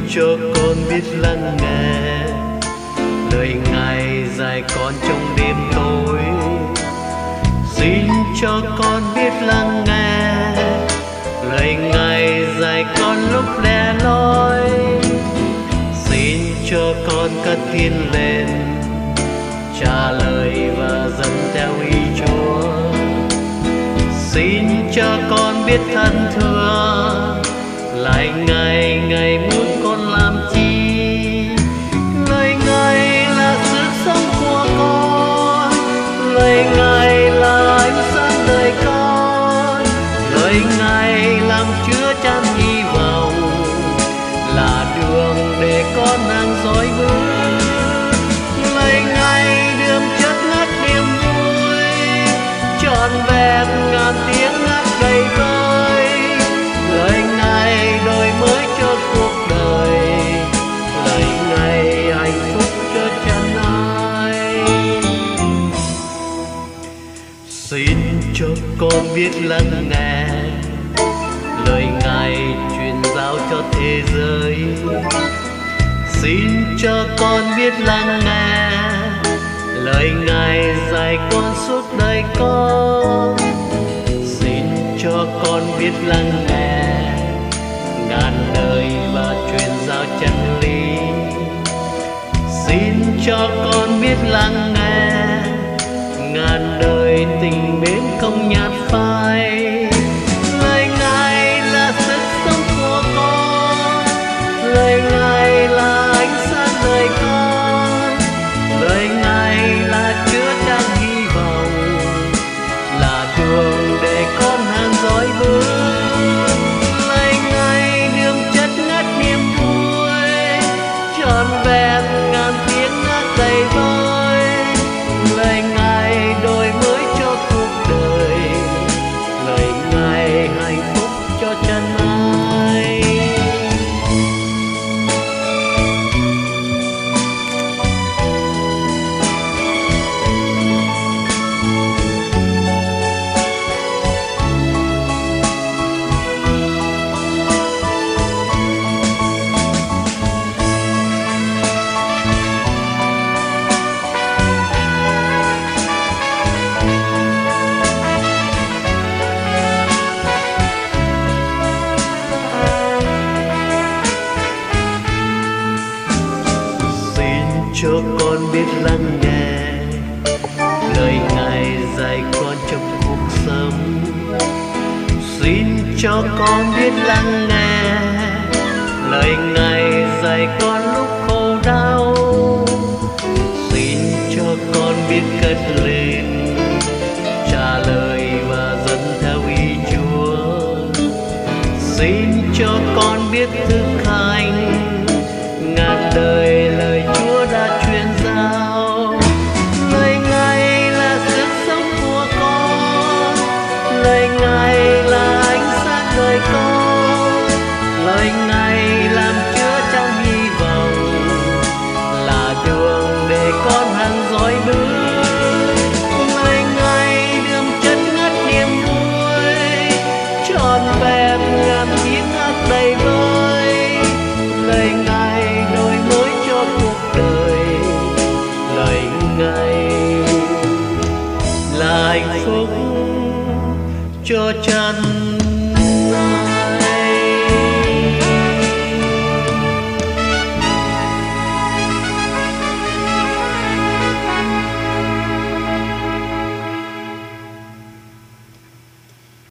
cho con biết lắng nghe lời Ngài dạy con trong đêm tối. Xin cho con biết lắng nghe lời Ngài dạy con lúc lẻ loi. Xin cho con cất tiếng lên trả lời và dâng theo ý Chúa. Xin cho con biết thân thương lại Ngài, Ngài muốn con làm chi. Lời Ngài là sức sống của con, lời Ngài là ánh sáng đời con, lời Ngài làm chứa chan hy vọng, là đường để con hàng dõi bước. Lời Ngài đượm chất ngát niềm vui, trọn vẹn ngàn tiếng hát đầy vơi. Lời Ngài đổi mới cho cuộc đời, lời Ngài hạnh phúc cho chân ai. Xin cho con biết lắng nghe lời Ngài truyền giao cho thế giới. Xin cho con biết lắng nghe lời Ngài dạy con suốt đời con. Xin cho con biết lắng nghe ngàn đời và truyền giao chân lý. Xin cho con biết lắng nghe ngàn đời tình mến không nhạt phai. Lời Ngài là sức sống của con, lời Ngài là ánh sáng đời con, lời Ngài là chứa chan hy vọng, là đường để con hàng dõi bước. Lời Ngài đượm chất ngát niềm vui, trọn vẹn ngàn tiếng hát đầy vơi. Lời Ngài đổi mới cho cuộc đời, lời Ngài hạnh phúc cho chân ai. Cho con biết lắng nghe lời Ngài dạy con trong cuộc sống. Xin cho con biết lắng nghe lời Ngài dạy con lúc khổ đau. Xin cho con biết cất lên trả lời và dâng theo ý Chúa. Xin cho con biết thực hành ngàn đời lời Chúa đã truyền giao. Lời Ngài là sức sống của con, lời Ngài là ánh sáng đời con, lời Ngài làm chứa chan hy vọng, là đường để con hàng dõi bước. Lời Ngài đượm chất ngát niềm vui, trọn vẹn ngàn tiếng hát đầy vơi. Lời Ngài đổi mới cho cuộc đời, lời Ngài là hạnh phúc cho chân